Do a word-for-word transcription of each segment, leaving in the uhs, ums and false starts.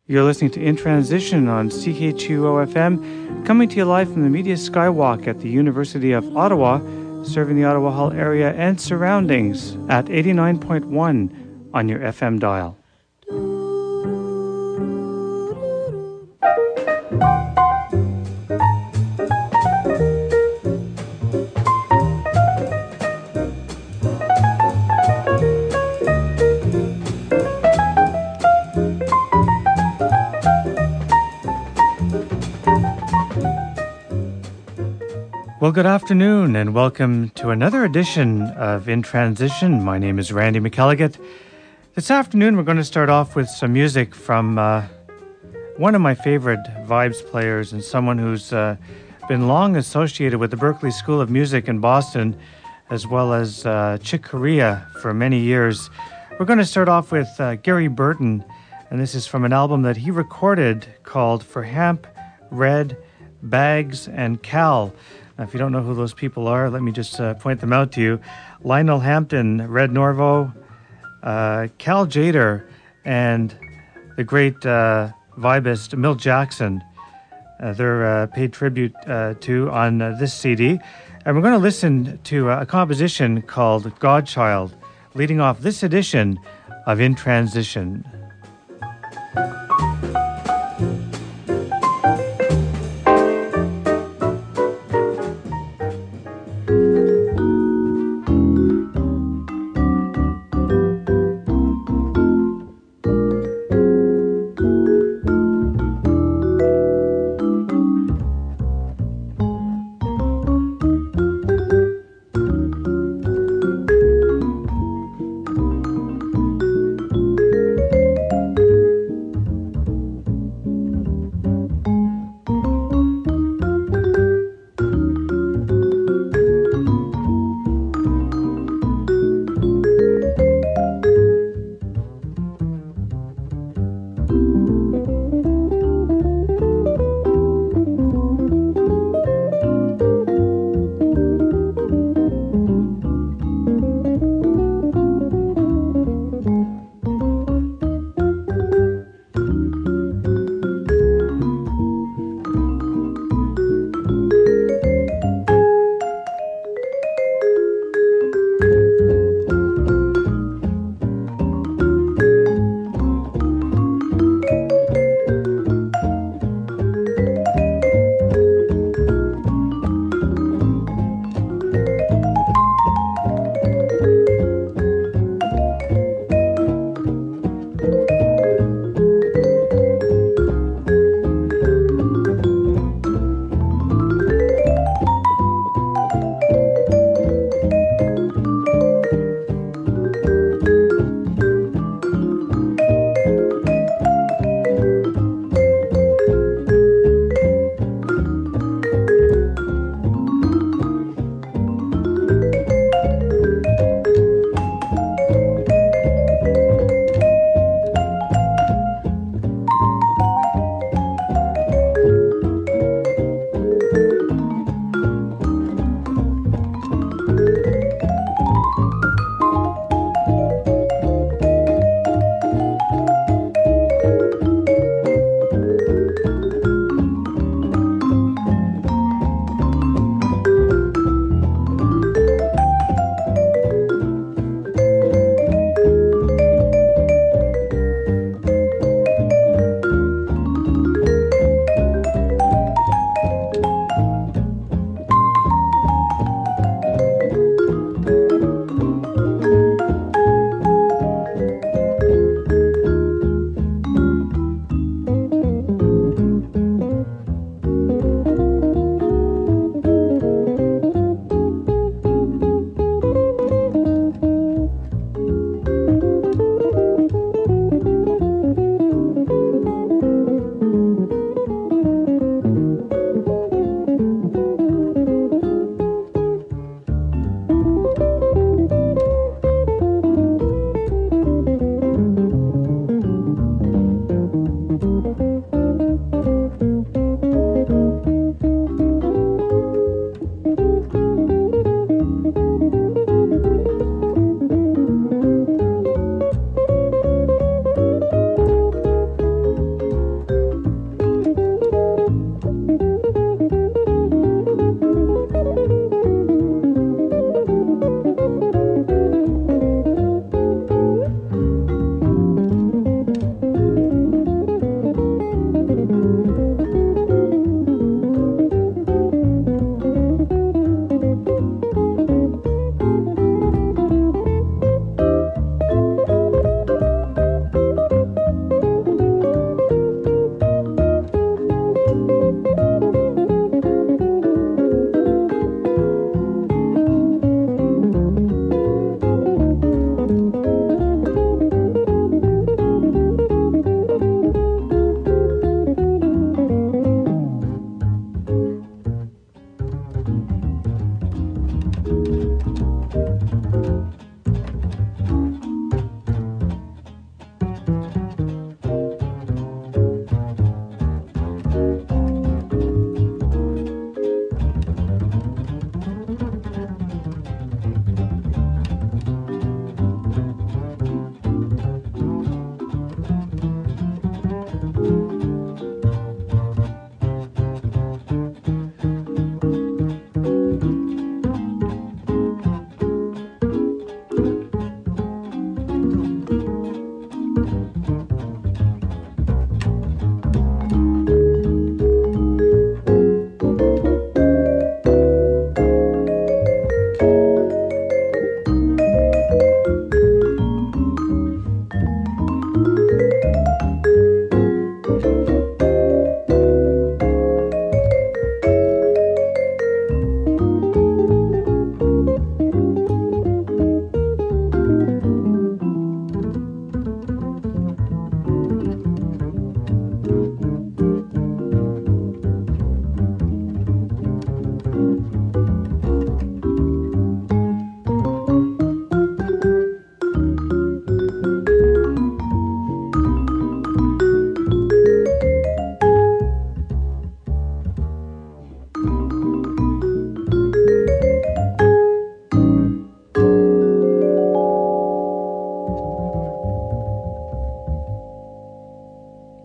You're listening to In Transition on C H U O F M, coming to you live from the Media Skywalk at the University of Ottawa, serving the Ottawa Hall area and surroundings at eighty-nine point one on your F M dial. Well, good afternoon and welcome to another edition of In Transition. My name is Randy McElligott. This afternoon we're going to start off with some music from uh, one of my favorite vibes players and someone who's uh, been long associated with the Berklee School of Music in Boston, as well as uh, Chick Corea for many years. We're going to start off with uh, Gary Burton, and this is from an album that he recorded called For Hamp, Red, Bags, and Cal. Now, if you don't know who those people are, let me just uh, point them out to you. Lionel Hampton, Red Norvo, uh, Cal Tjader, and the great uh, vibist Milt Jackson. Uh, they're uh, paid tribute uh, to on uh, this C D. And we're going to listen to uh, a composition called Godchild, leading off this edition of In Transition.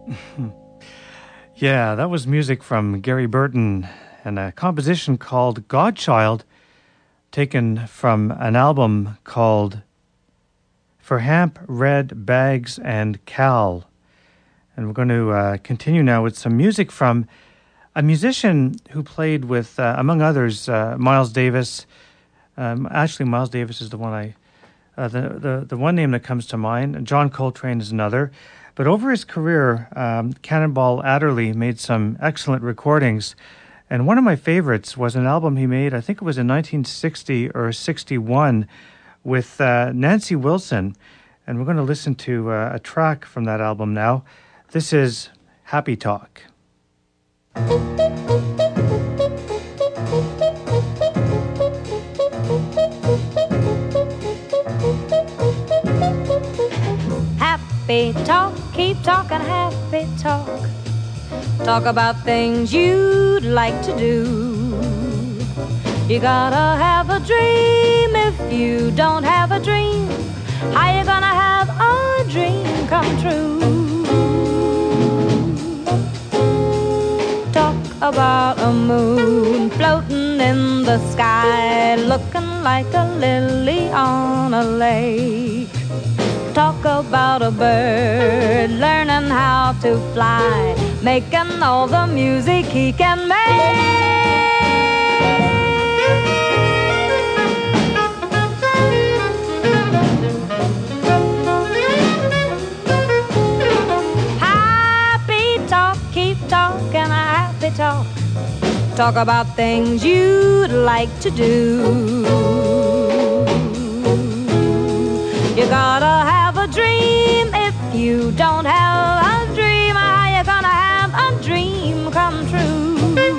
Yeah, that was music from Gary Burton and a composition called Godchild, taken from an album called For Hamp, Red, Bags, and Cal. And we're going to uh, continue now with some music from a musician who played with, uh, among others, uh, Miles Davis. Um, actually, Miles Davis is the one I, uh, the, the the one name that comes to mind. John Coltrane is another. But over his career, um, Cannonball Adderley made some excellent recordings. And one of my favorites was an album he made, I think it was in nineteen sixty or sixty-one, with uh, Nancy Wilson. And we're going to listen to uh, a track from that album now. This is Happy Talk. Happy talk, keep talking happy talk. Talk about things you'd like to do. You gotta have a dream. If you don't have a dream, how you gonna have a dream come true? Talk about a moon floating in the sky, looking like a lily on a lake. Talk about a bird learning how to fly, making all the music he can make. Happy talk, keep talking a happy talk. Talk about things you'd like to do. You gotta have a dream. If you don't have a dream, how you gonna have a dream come true?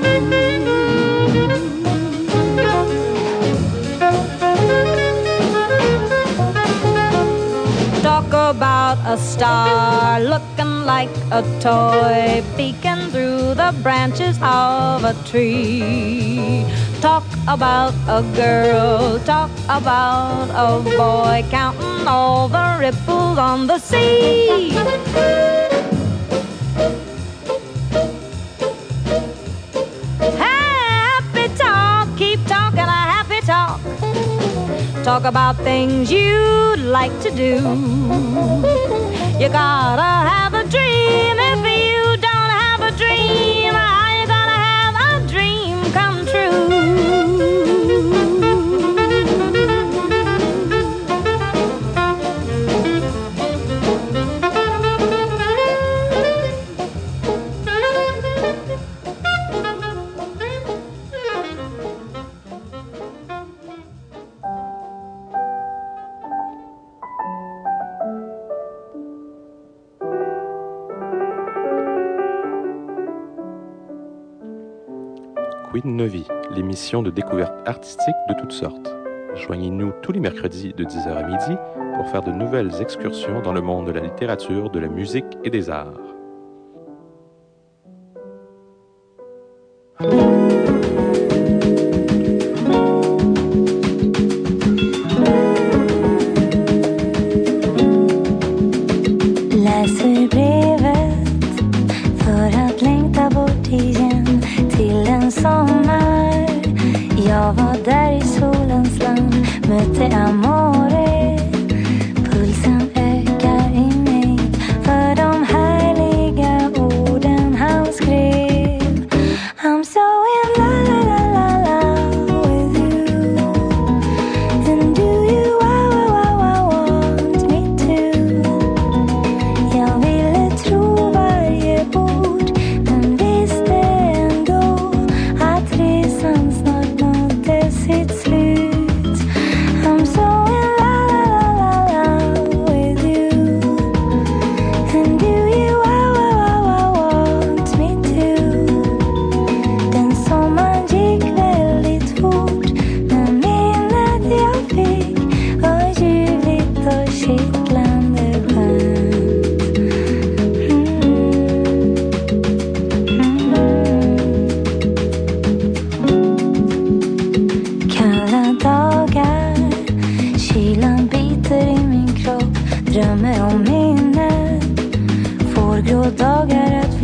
Talk about a star looking like a toy, peeking through the branches of a tree. Talk about a girl, talk about a boy, counting all the ripples on the sea. Happy talk, keep talking a happy talk. Talk about things you'd like to do. You gotta have a dream. If you don't have a dream, how you gonna have a dream come true? Queen Novi, l'émission de découverte artistique de toutes sortes. Joignez-nous tous les mercredis de dix heures à midi pour faire de nouvelles excursions dans le monde de la littérature, de la musique et des arts. Läser brevet för att längta bort igen till en sommar. Jag var där i solens land, mötte amore. Pulsen ökar i mig för de härliga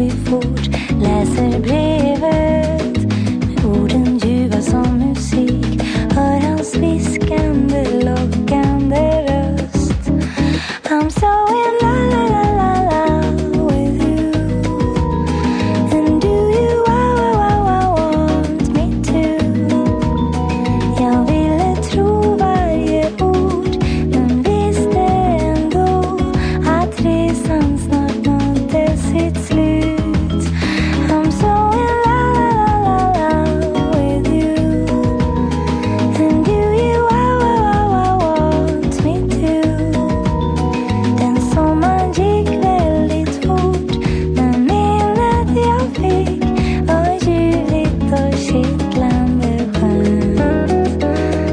vi fort läser brevet med orden ljuva som musik. Hör hans viskande, lockande röst. I'm so in la la la la la with you. And do you wow wow wow want me to? Jag ville tro varje ord, men visste ändå att resan snart nådde sitt slut. I'm so in la la la la la with you. And do you wow wow wow want me to? Den sommaren gick väldigt fort, men minnet jag fick var ljuvligt och kittlande skönt.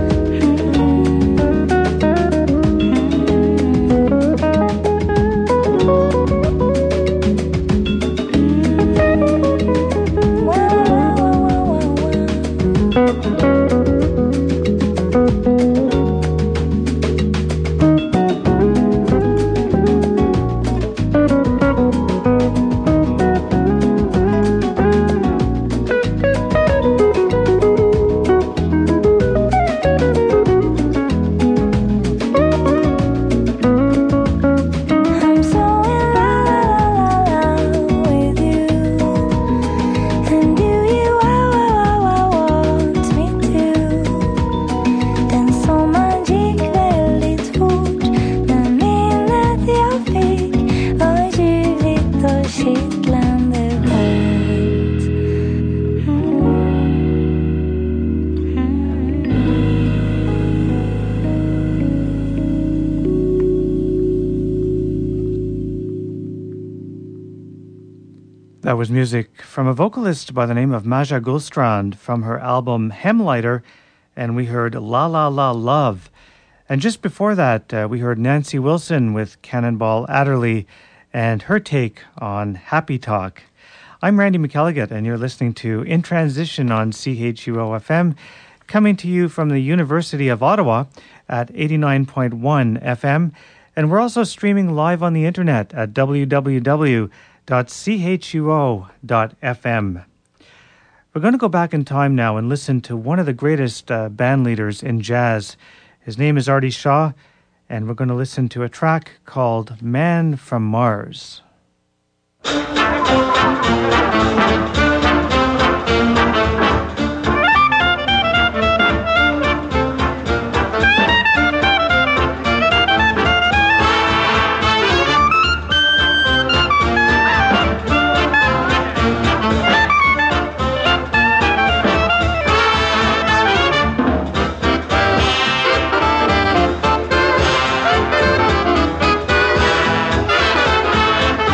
Wow, wow, wow, wow, wow. I'm so in la la la la with you. And do you wow wow wow want me to? Den sommaren gick väldigt fort, men minnet jag fick var ljuvligt och kittlande skönt. That was music from a vocalist by the name of Maja Gullstrand from her album Hemlighter, and we heard La La La Love. And just before that, uh, we heard Nancy Wilson with Cannonball Adderley and her take on Happy Talk. I'm Randy McElligott, and you're listening to In Transition on C H U O F M, coming to you from the University of Ottawa at eighty-nine point one F M. And we're also streaming live on the internet at w w w dot c h u o dot f m. We're going to go back in time now and listen to one of the greatest uh, band leaders in jazz. His name is Artie Shaw, and we're going to listen to a track called Man from Mars. Thank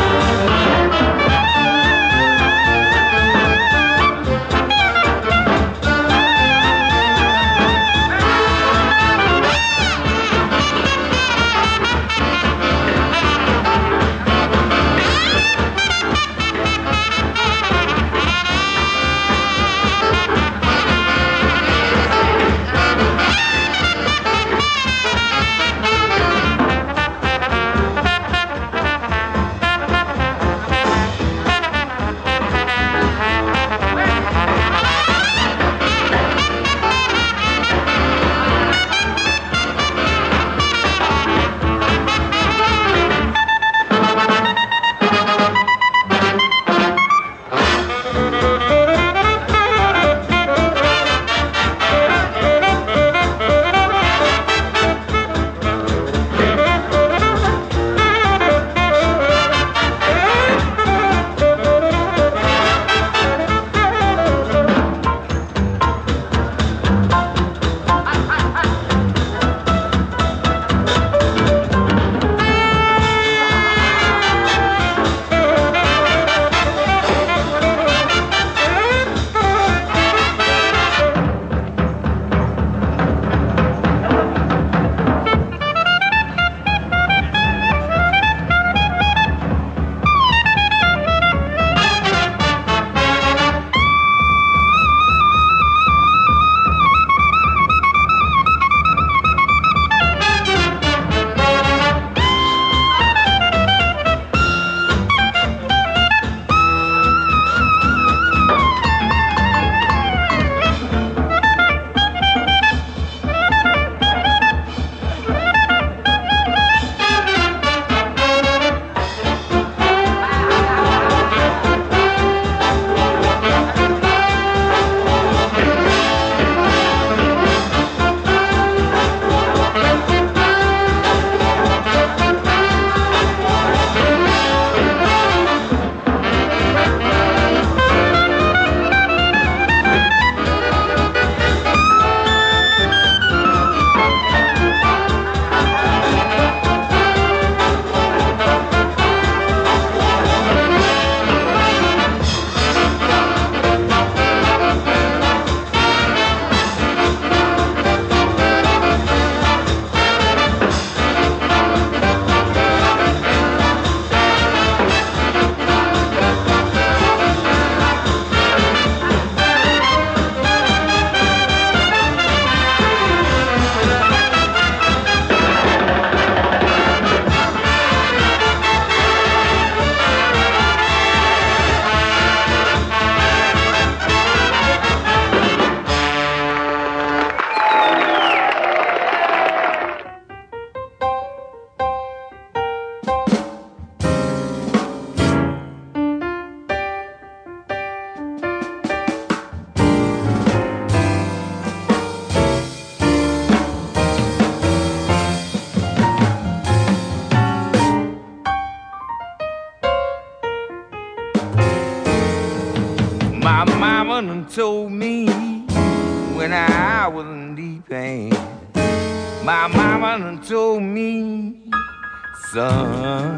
My mama done told me when I was in deep pain. My mama done told me, son,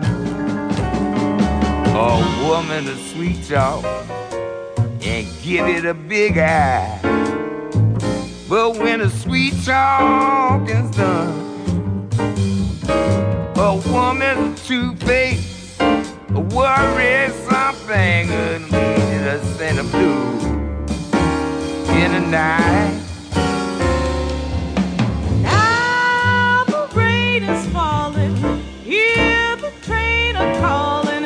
a woman to sweet talk and give it a big eye. But when the sweet talk is done, a woman's two-faced, worry something and lead us in the blue in the night. Now the rain is falling, hear the train a calling.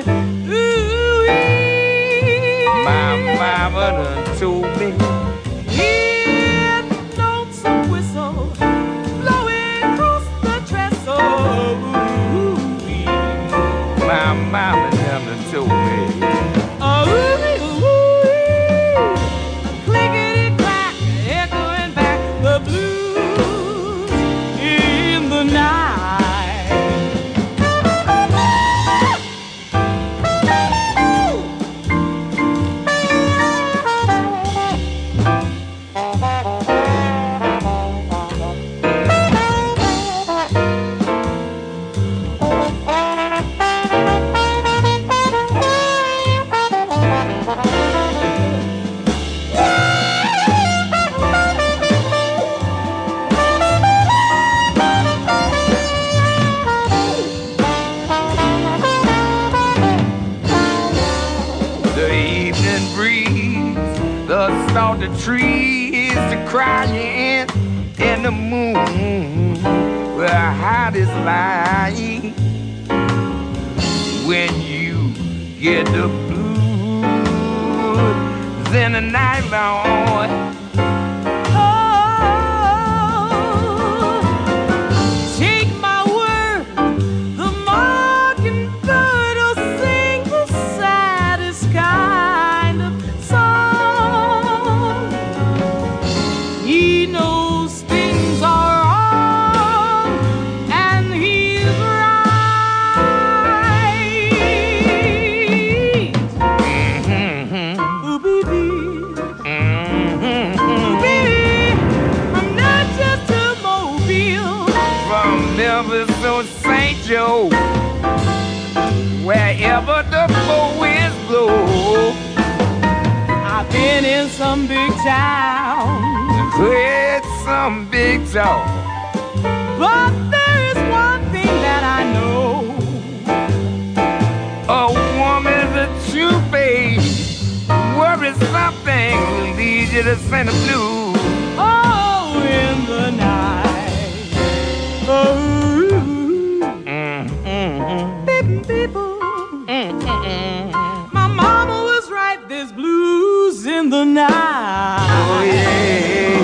Ooh-wee. My mama done told me, hear the lonesome whistle blowing across the trestle. Ooh-wee. my mama done told me. Oh, ooh-wee, ooh-wee. Clickety-clack, echoing back the blues in the night. The evening breeze, the salty trees, the crying in the moon, where our heart is lying. When you get the blues in the night, Lord, Take my word, the mockingbird will sing the saddest kind of song. He knows things are wrong, and he's right. Ooh-bee-bee. Ooh-bee. I'm not just a mobile. from Memphis to Saint Joe, wherever the four winds blow, I've been in some big towns, heard some big talk. but there is one thing that I know. A woman's a true babe. Worry something will lead you to Saint Blue. Oh, in the night. Oh, Mm, mm, mm. beep, beep, boo. Mm, mm, mm. My mama was right, there's blues in the night. Oh, yeah.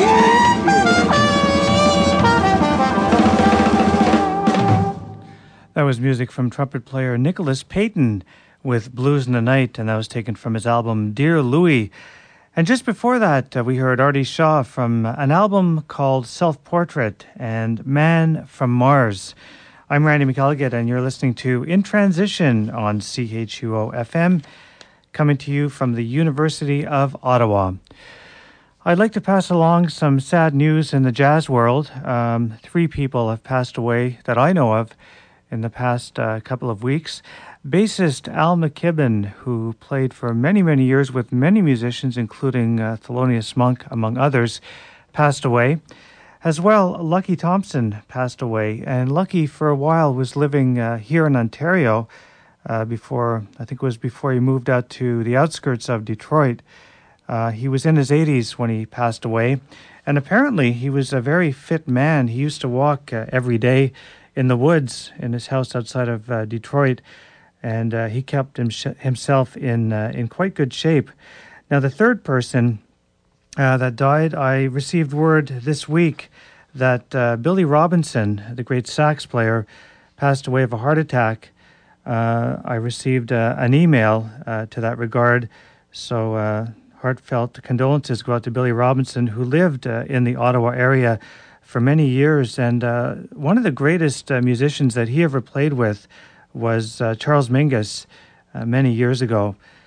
That was music from trumpet player Nicholas Payton with Blues in the Night, and that was taken from his album Dear Louie. And just before that, uh, we heard Artie Shaw from an album called Self-Portrait and Man from Mars. I'm Randy McElligott, and you're listening to In Transition on C H U O F M, coming to you from the University of Ottawa. I'd like to pass along some sad news in the jazz world. Um, three people have passed away that I know of in the past uh, couple of weeks. Bassist Al McKibben, who played for many, many years with many musicians, including uh, Thelonious Monk, among others, passed away. As well, Lucky Thompson passed away. And Lucky, for a while, was living uh, here in Ontario uh, before, I think it was before he moved out to the outskirts of Detroit. Uh, he was in his eighties when he passed away. And apparently, he was a very fit man. He used to walk uh, every day in the woods in his house outside of uh, Detroit. And uh, he kept him sh- himself in uh, in quite good shape. Now, the third person uh, that died, I received word this week that uh, Billy Robinson, the great sax player, passed away of a heart attack. Uh, I received uh, an email uh, to that regard, so uh, heartfelt condolences go out to Billy Robinson, who lived uh, in the Ottawa area for many years, and uh, one of the greatest uh, musicians that he ever played with was uh, Charles Mingus uh, many years ago.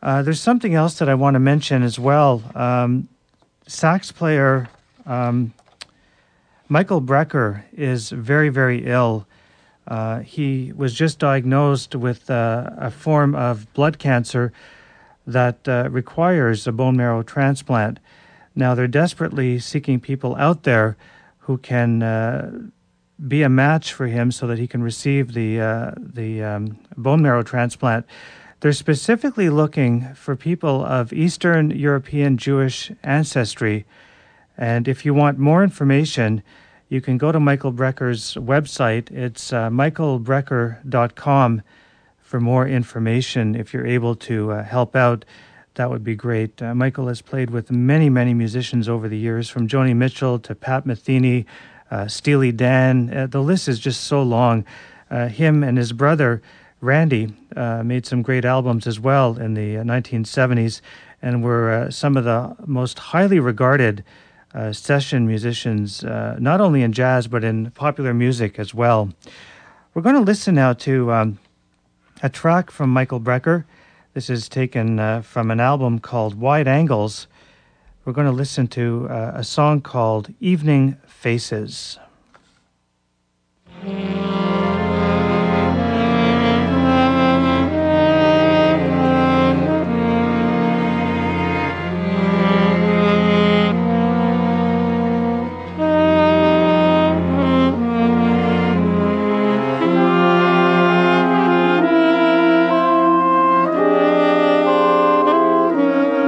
Uh, there's something else that I want to mention as well. Um, sax player um, Michael Brecker is very, very ill. Uh, he was just diagnosed with uh, a form of blood cancer that uh, requires a bone marrow transplant. Now, they're desperately seeking people out there who can uh, be a match for him so that he can receive the, uh, the um, bone marrow transplant. They're specifically looking for people of Eastern European Jewish ancestry. And if you want more information, you can go to Michael Brecker's website. It's uh, michael brecker dot com for more information. If you're able to uh, help out, that would be great. Uh, Michael has played with many, many musicians over the years, from Joni Mitchell to Pat Metheny, uh, Steely Dan. Uh, the list is just so long. Uh, him and his brother, Randy, uh, made some great albums as well in the uh, nineteen seventies, and were uh, some of the most highly regarded uh, session musicians, uh, not only in jazz, but in popular music as well. We're going to listen now to um, a track from Michael Brecker. This is taken uh, from an album called Wide Angles. We're going to listen to uh, a song called Evening Faces.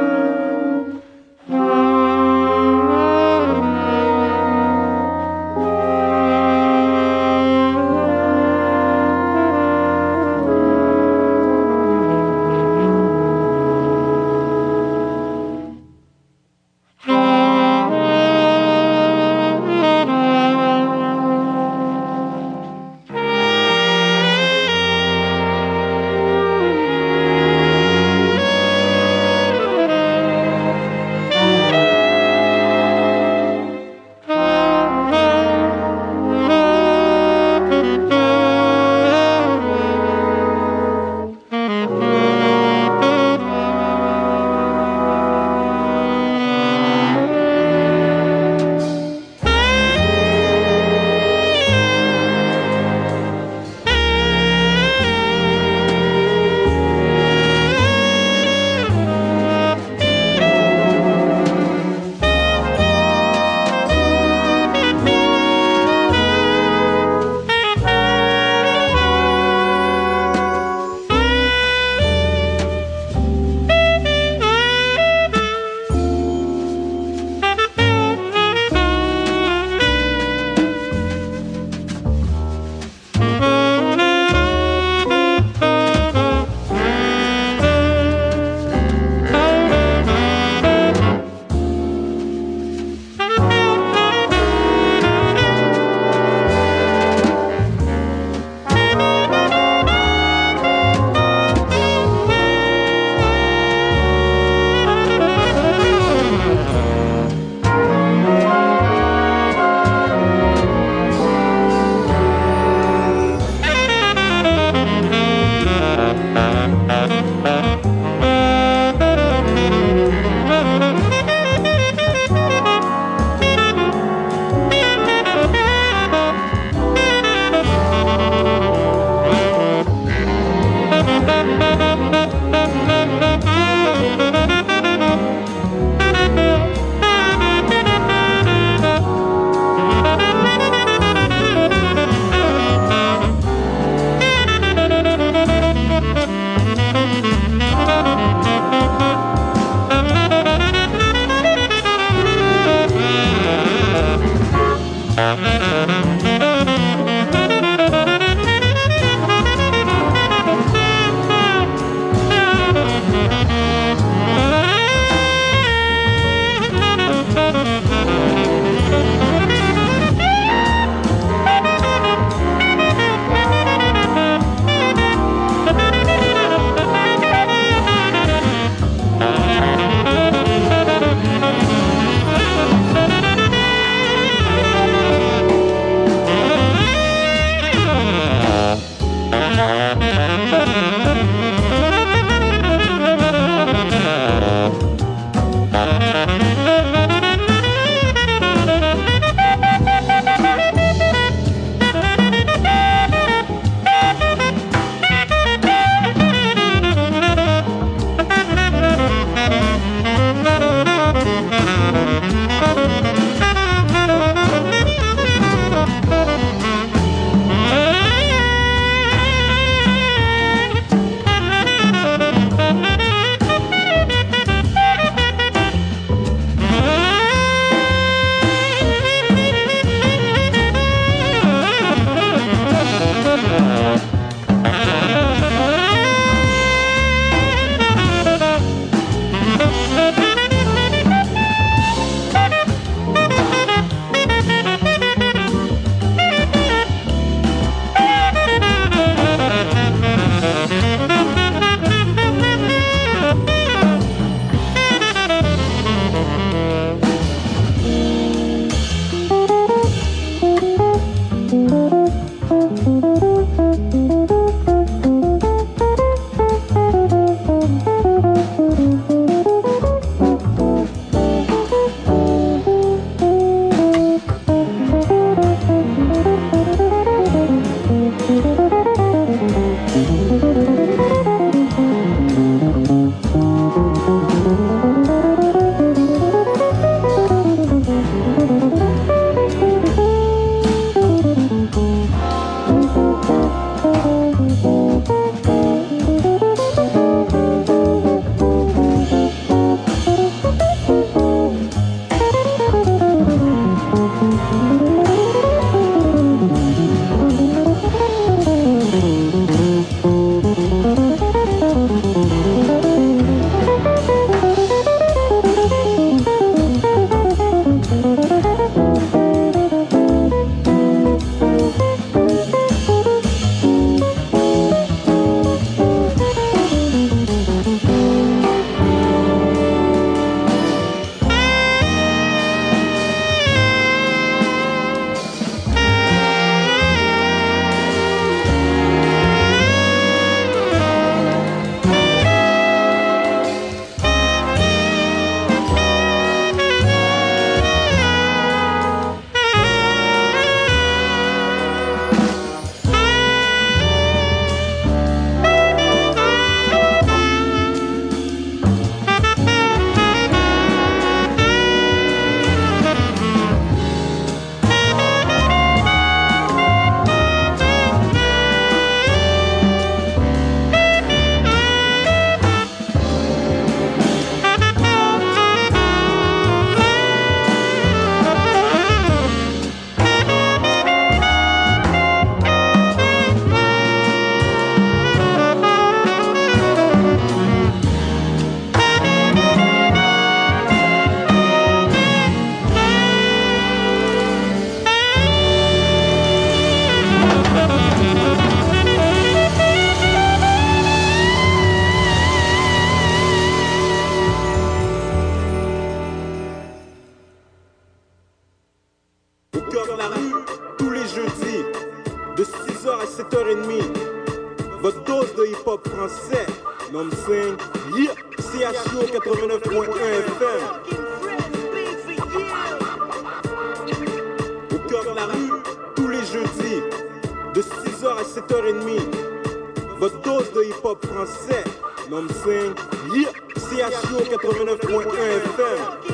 Thank hip-hop français. Nom swing, yeah, C H O quatre-vingt-neuf point un F M. Au cœur de la rue, tous les jeudis, de six heures à sept heures trente. Votre dose de hip-hop français. Nom swing, yeah, C H O quatre-vingt-neuf point un F M.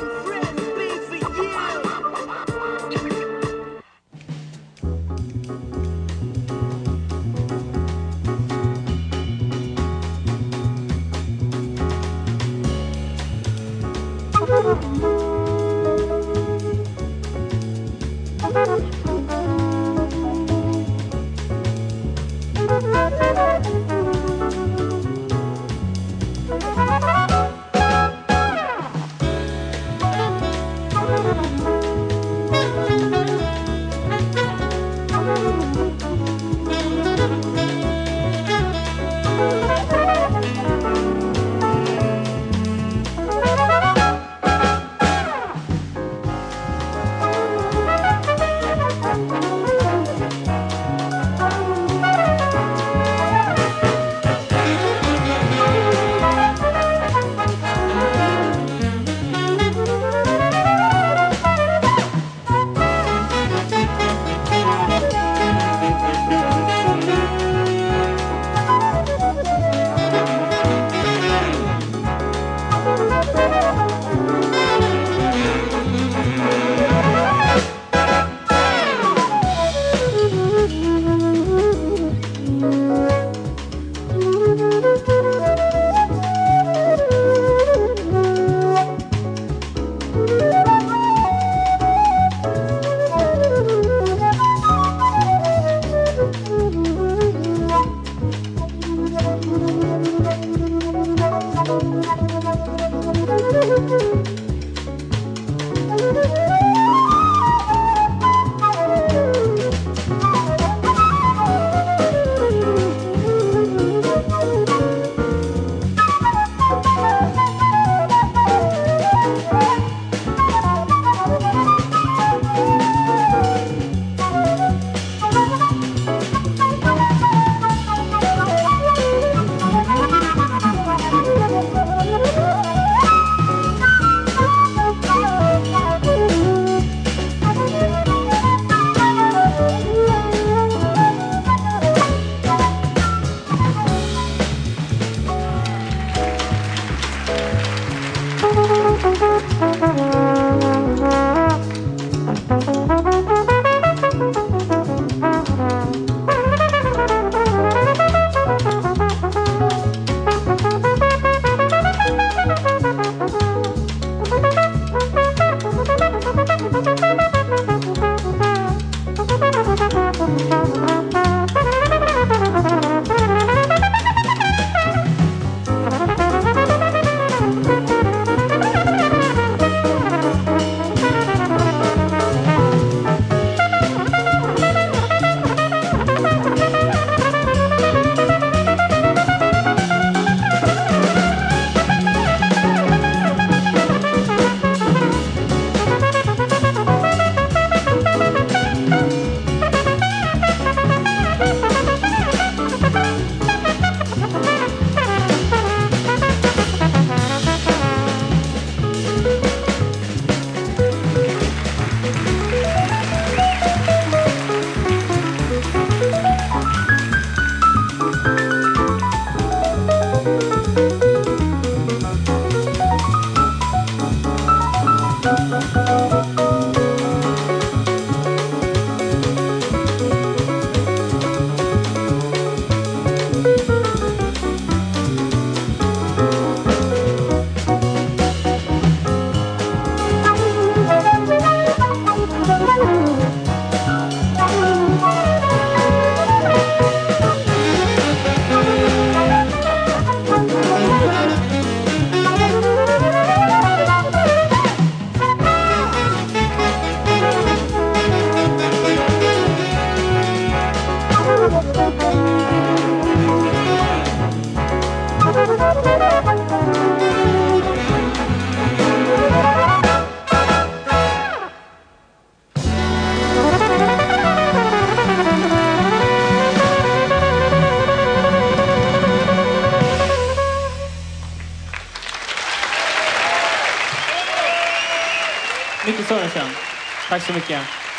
Mycket Sörensen. Tack så mycket.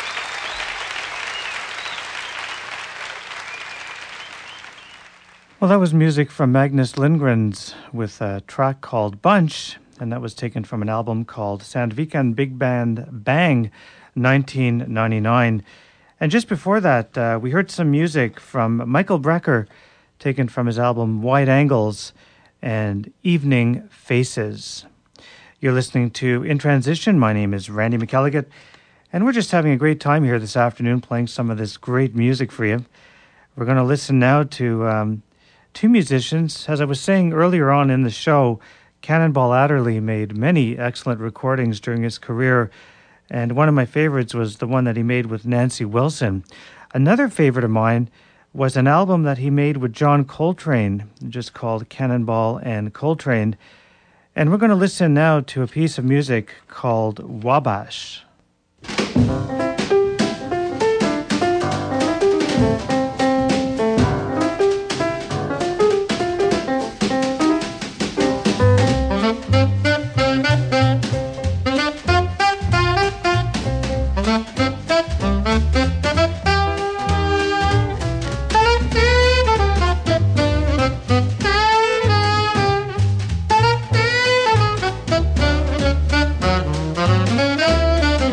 Well, that was music from Magnus Lindgren's with a track called Bunch, and that was taken from an album called Sandviken Big Band Bang, nineteen ninety-nine. And just before that, uh, we heard some music from Michael Brecker, taken from his album Wide Angles and Evening Faces. You're listening to In Transition. My name is Randy McElligott, and we're just having a great time here this afternoon playing some of this great music for you. We're going to listen now to um, two musicians. As I was saying earlier on in the show, Cannonball Adderley made many excellent recordings during his career, and one of my favorites was the one that he made with Nancy Wilson. Another favorite of mine was an album that he made with John Coltrane, just called Cannonball and Coltrane. And we're going to listen now to a piece of music called Wabash. Thank you.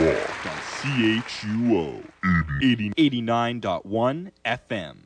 Talk on C H U O eighty-nine point one F M.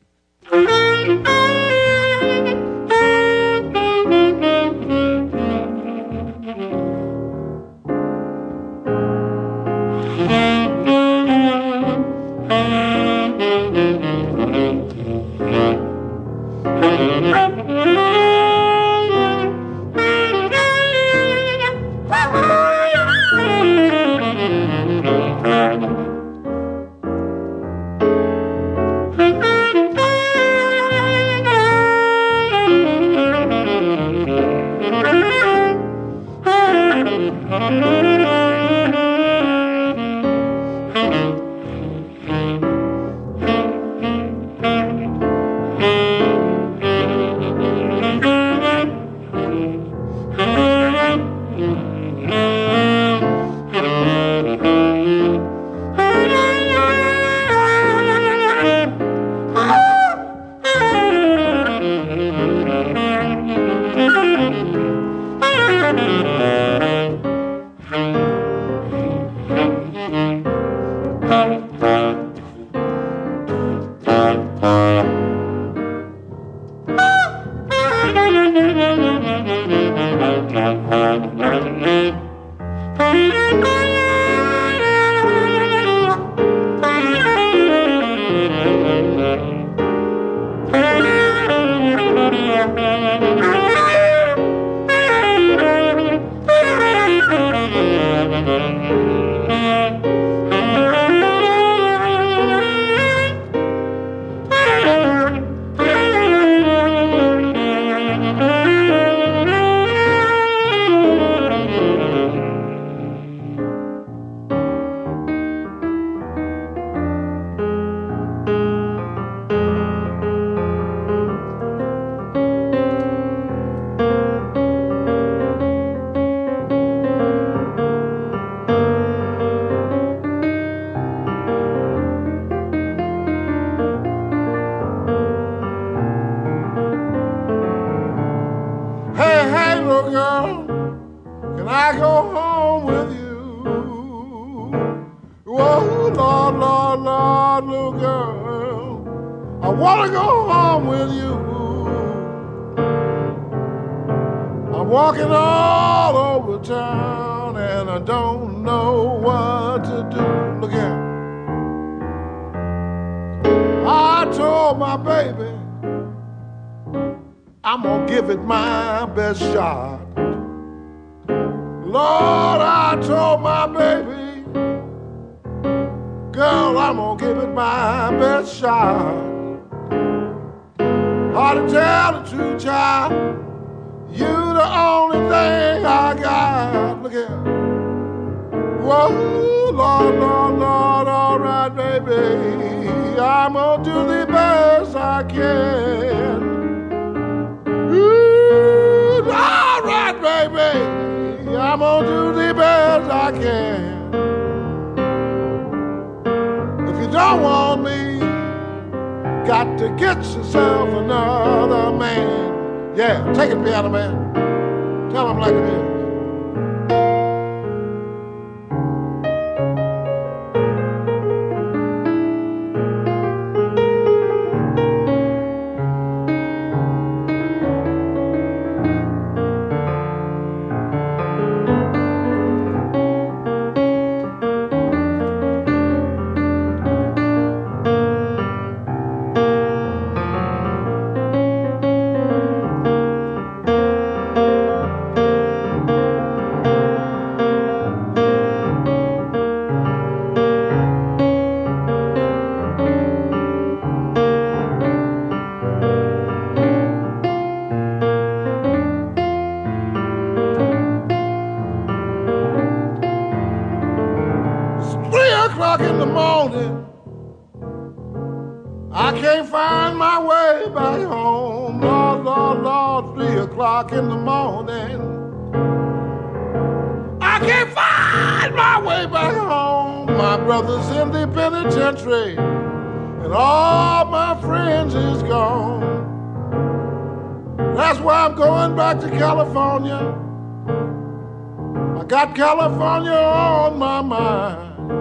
California on my mind.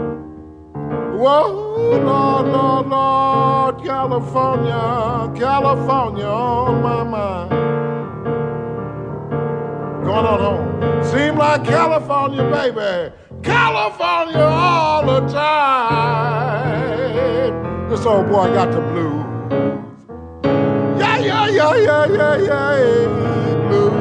Whoa, Lord, Lord, Lord, California, California on my mind. Going on home. Seem like California, baby. California all the time. This old boy got the blues. Yeah, yeah, yeah, yeah, yeah, yeah, blues.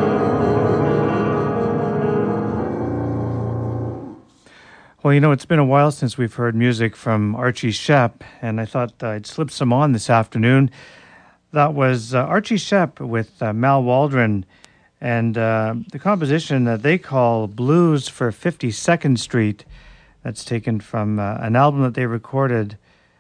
Well, you know, it's been a while since we've heard music from Archie Shepp, and I thought I'd slip some on this afternoon. That was uh, Archie Shepp with uh, Mal Waldron, and uh, the composition that they call Blues for fifty-second Street. That's taken from uh, an album that they recorded.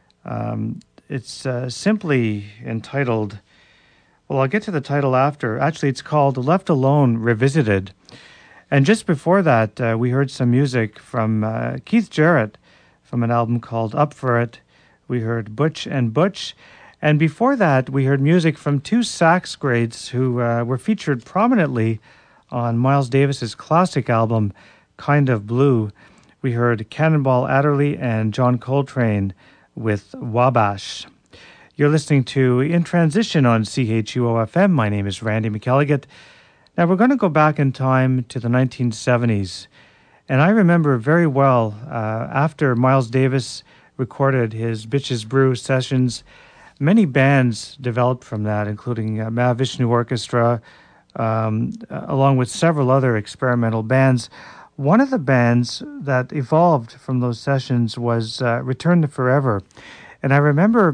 Um, it's uh, simply entitled, well, I'll get to the title after. Actually, it's called Left Alone Revisited. And just before that, uh, we heard some music from uh, Keith Jarrett from an album called Up For It. We heard Butch and Butch. And before that, we heard music from two sax grades who uh, were featured prominently on Miles Davis's classic album, Kind of Blue. We heard Cannonball Adderley and John Coltrane with Wabash. You're listening to In Transition on C H U O F M. My name is Randy McElligott. Now, we're going to go back in time to the nineteen seventies. And I remember very well, uh, after Miles Davis recorded his Bitches Brew sessions, many bands developed from that, including uh, Mahavishnu Orchestra, um, along with several other experimental bands. One of the bands that evolved from those sessions was uh, Return to Forever. And I remember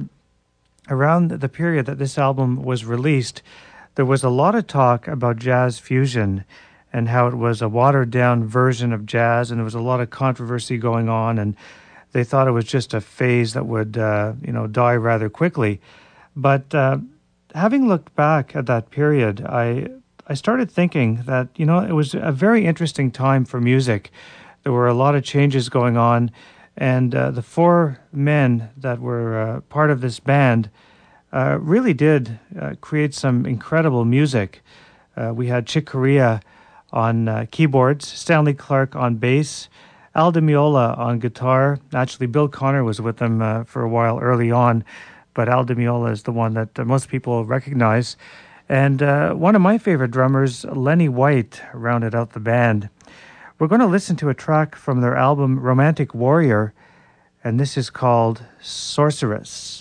around the period that this album was released, there was a lot of talk about jazz fusion and how it was a watered-down version of jazz, and there was a lot of controversy going on, and they thought it was just a phase that would, uh, you know, die rather quickly. But uh, having looked back at that period, I I started thinking that, you know, it was a very interesting time for music. There were a lot of changes going on, and uh, the four men that were uh, part of this band Uh, really did uh, create some incredible music. Uh, we had Chick Corea on uh, keyboards, Stanley Clarke on bass, Al Di Meola on guitar. Actually, Bill Connor was with them uh, for a while early on, but Al Di Meola is the one that uh, most people recognize. And uh, one of my favorite drummers, Lenny White, rounded out the band. We're going to listen to a track from their album Romantic Warrior, and this is called Sorceress.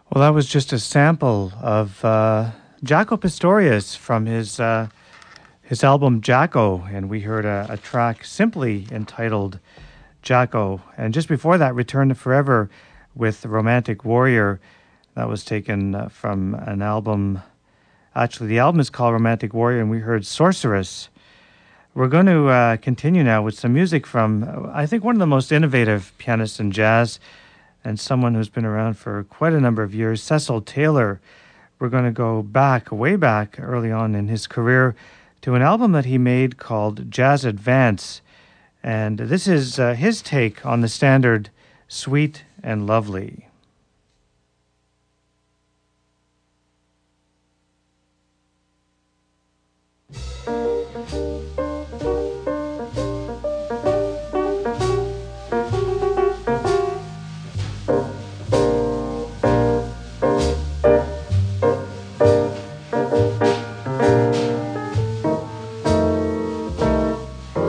Well, that was just a sample of uh, Jaco Pastorius from his uh, his album Jaco, and we heard a, a track simply entitled Jaco. And just before that, Return to Forever with Romantic Warrior. That was taken uh, from an album. Actually, the album is called Romantic Warrior, and we heard Sorceress. We're going to uh, continue now with some music from, I think, one of the most innovative pianists in jazz, and someone who's been around for quite a number of years, Cecil Taylor. We're going to go back, way back, early on in his career, to an album that he made called Jazz Advance. And this is uh, his take on the standard Sweet and Lovely.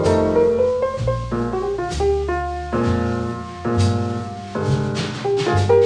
Thank you.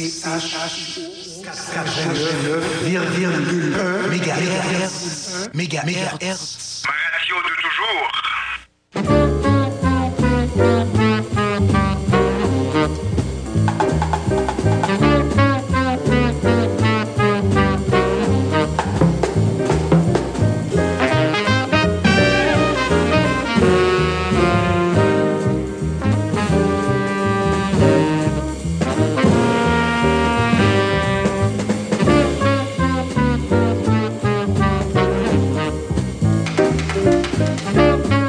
quatre-vingt-neuf virgule un mégahertz. Mégahertz. Ma radio de toujours. Thank you.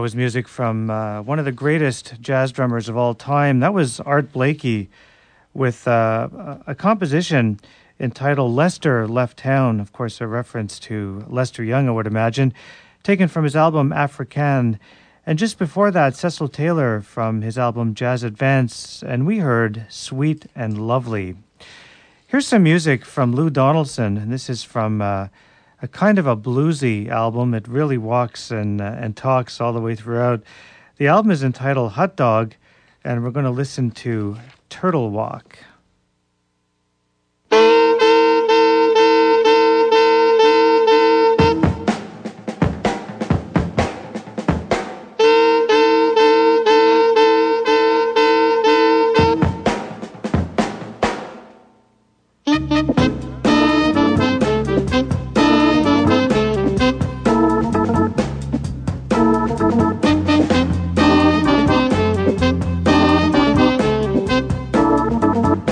was music from uh, one of the greatest jazz drummers of all time. That was Art Blakey with uh, a composition entitled Lester Left Town, of course a reference to Lester Young, I would imagine, taken from his album African. And just before that, Cecil Taylor from his album Jazz Advance, and we heard Sweet and Lovely. Here's some music from Lou Donaldson, and this is from uh, a kind of a bluesy album. It really walks and, uh, and talks all the way throughout. The album is entitled Hot Dog, and we're going to listen to Turtle Walk. Thank you.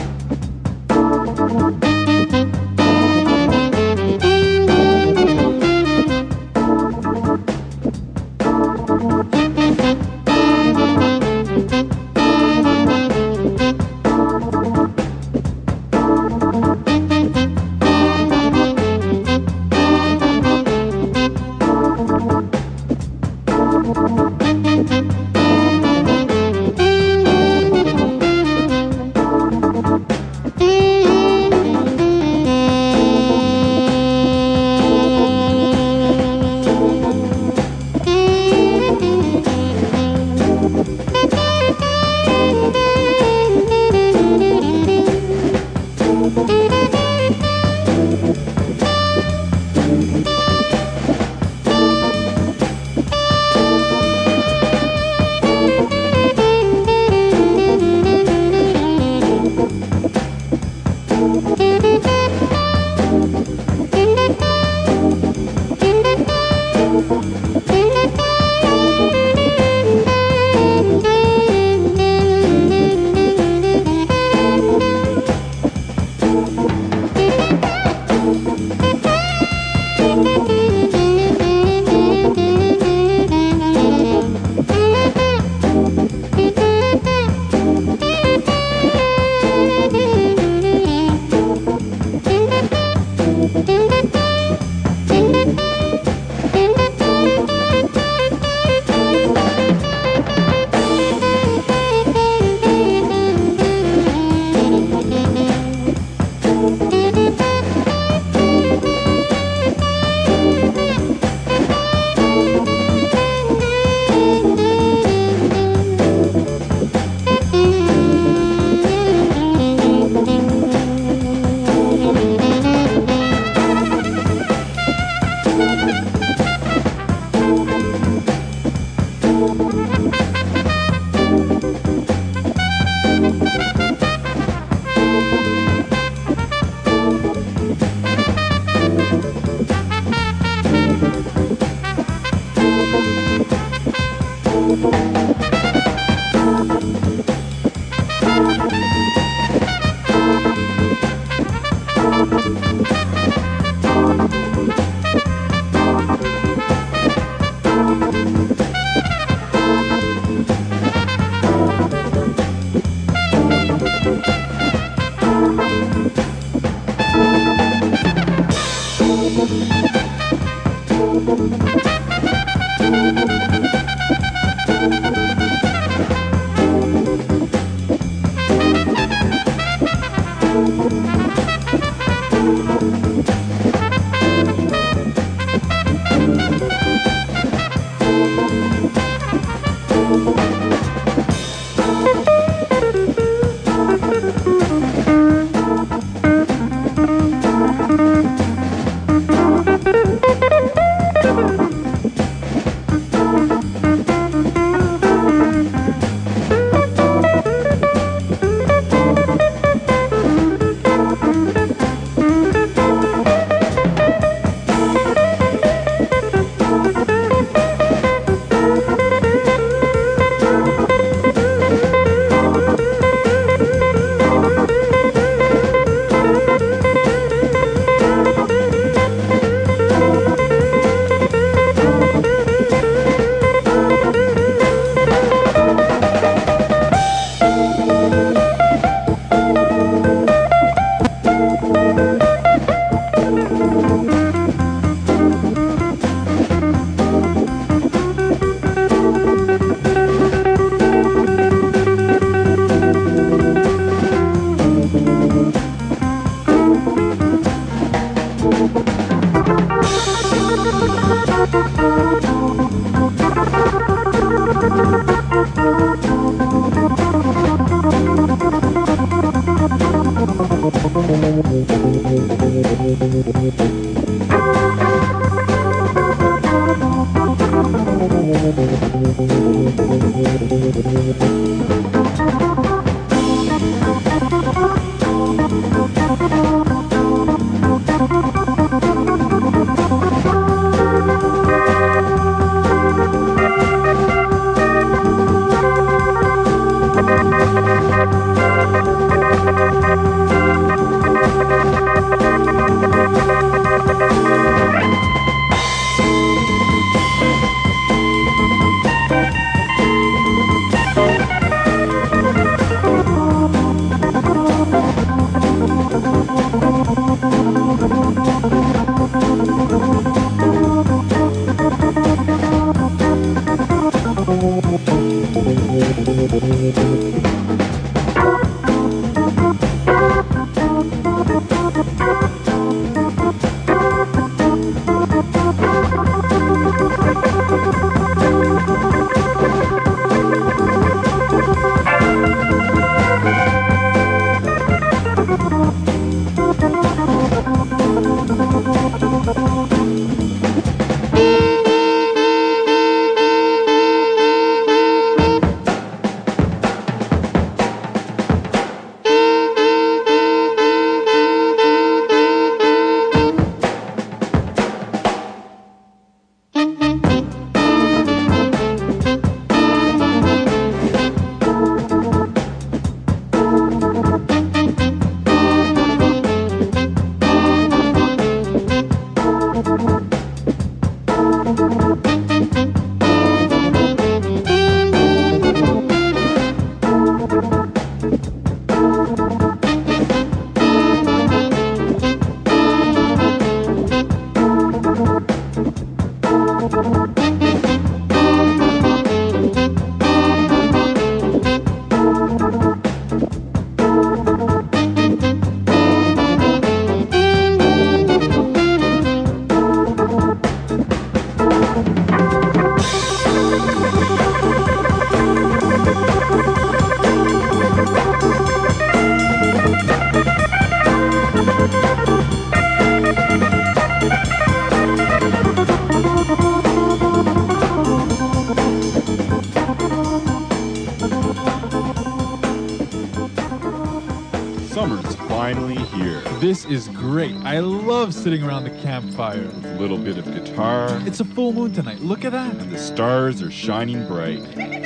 Summer's finally here. This is great. I love sitting around the campfire. With a little bit of guitar. It's a full moon tonight. Look at that. And the stars are shining bright.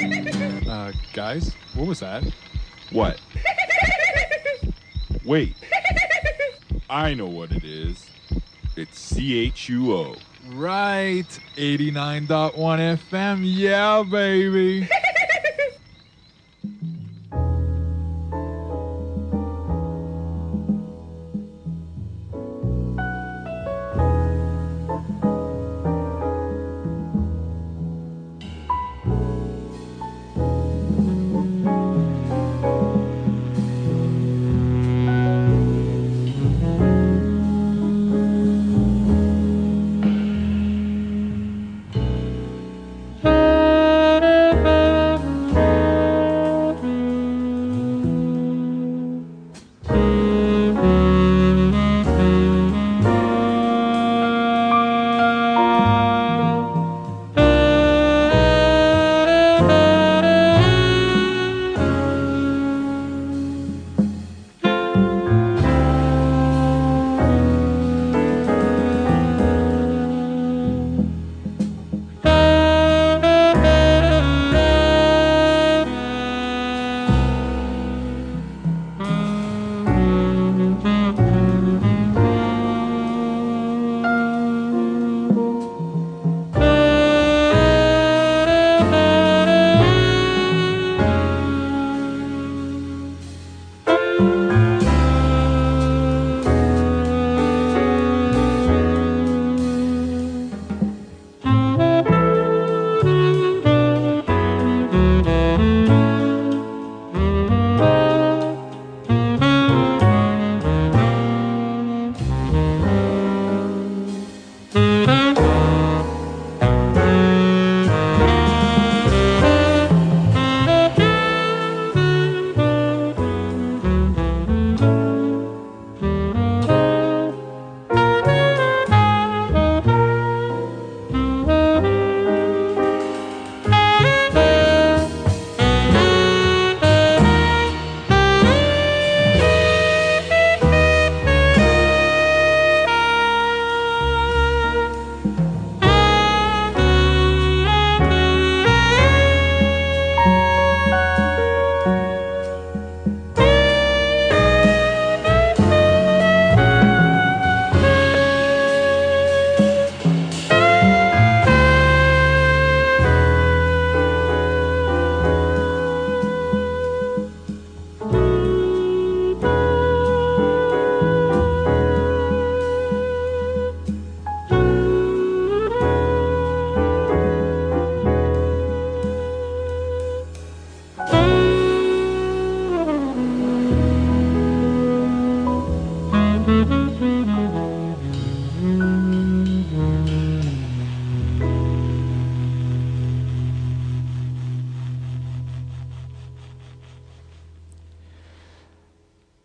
Uh, guys, what was that? What? Wait. I know what it is. It's C H U O. Right. eighty-nine point one F M. Yeah, baby.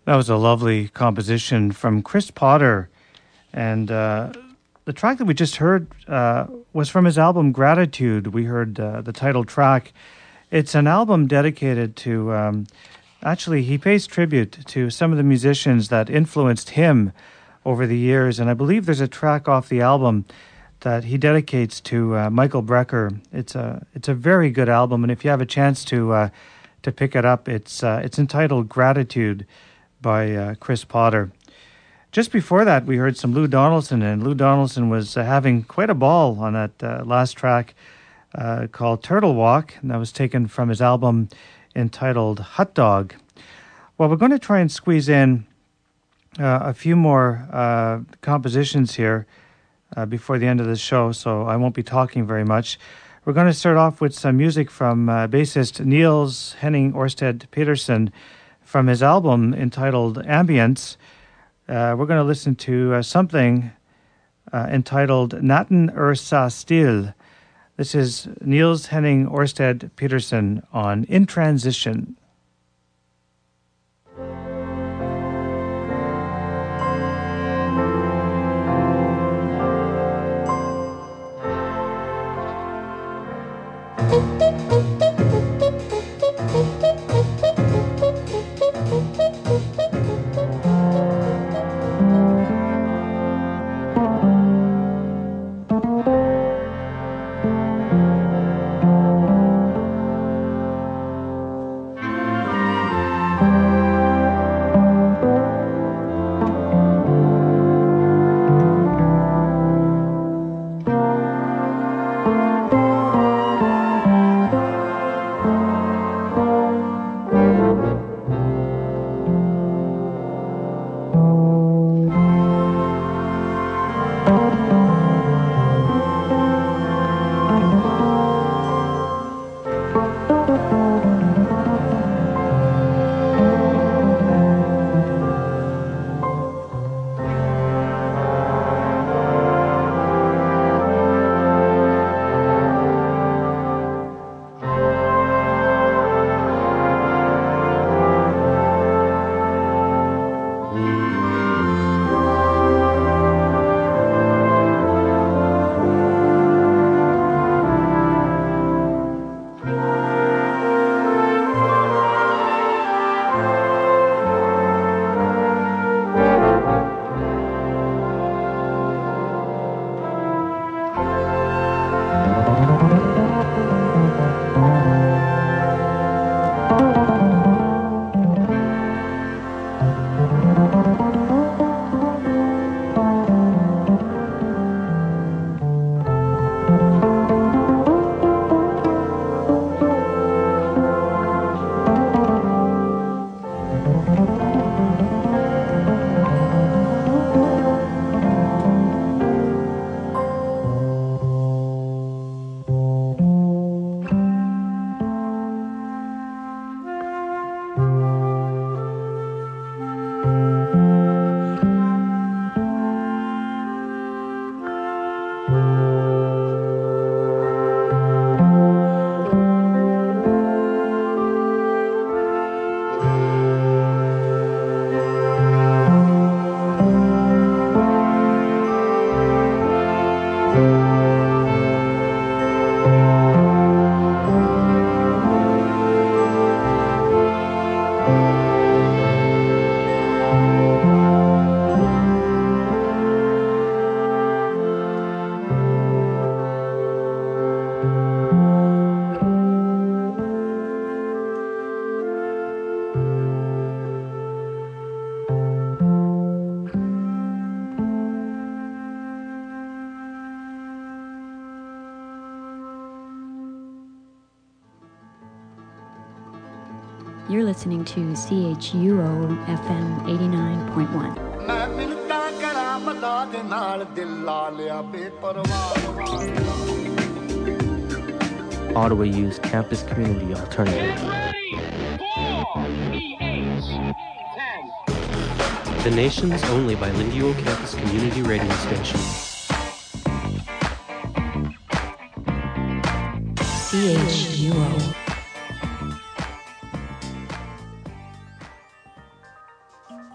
That was a lovely composition from Chris Potter. And uh, the track that we just heard uh, was from his album Gratitude. We heard uh, the title track. It's an album dedicated to, um, actually, he pays tribute to some of the musicians that influenced him over the years. And I believe there's a track off the album that he dedicates to uh, Michael Brecker. It's a it's a very good album, and if you have a chance to uh, to pick it up, it's uh, it's entitled Gratitude by uh, Chris Potter. Just before that, we heard some Lou Donaldson, and Lou Donaldson was uh, having quite a ball on that uh, last track uh, called Turtle Walk, and that was taken from his album entitled Hot Dog. Well, we're going to try and squeeze in uh, a few more uh, compositions here uh, before the end of the show, so I won't be talking very much. We're going to start off with some music from uh, bassist Niels Henning Orsted Petersen from his album entitled Ambience. Uh, we're going to listen to uh, something uh, entitled Natten er så still. This is Niels Henning Orsted Petersen on In Transition. You're listening to C H U O F M eighty-nine point one. Ottawa Youth Campus Community Alternative. The nation's only bilingual campus community radio station. C H U O.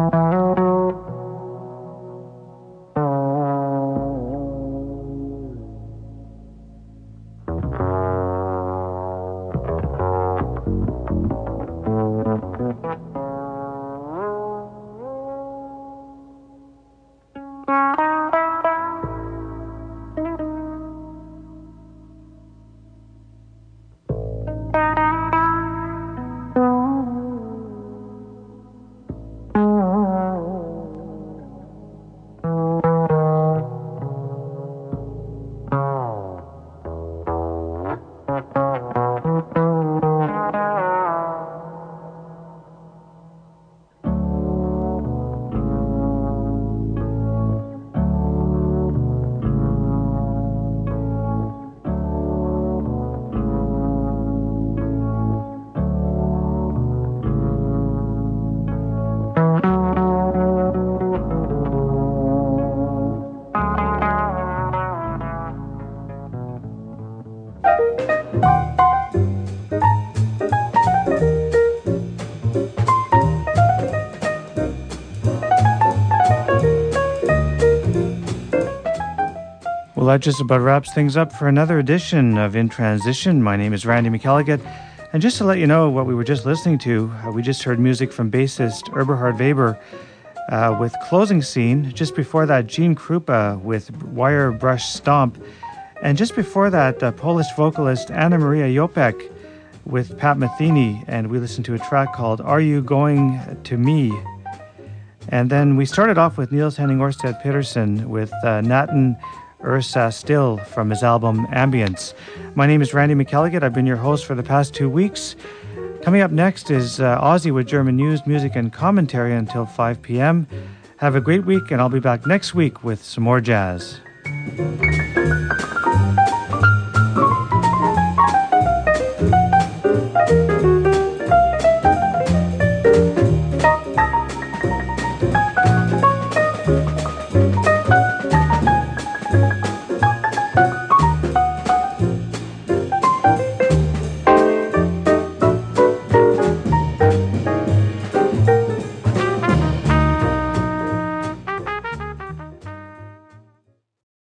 Well, that just about wraps things up for another edition of In Transition. My name is Randy McElligott. And just to let you know what we were just listening to, uh, we just heard music from bassist Eberhard Weber uh, with Closing Scene. Just before that, Gene Krupa with Wire Brush Stomp. And just before that, uh, Polish vocalist Anna Maria Jopek with Pat Metheny. And we listened to a track called Are You Going to Me? And then we started off with Niels Henning Orsted Peterson with uh, Natten Ursa Still from his album Ambience. My name is Randy McElligott. I've been your host for the past two weeks. Coming up next is uh, Ozzy with German news, music, and commentary until five p.m. Have a great week, and I'll be back next week with some more jazz.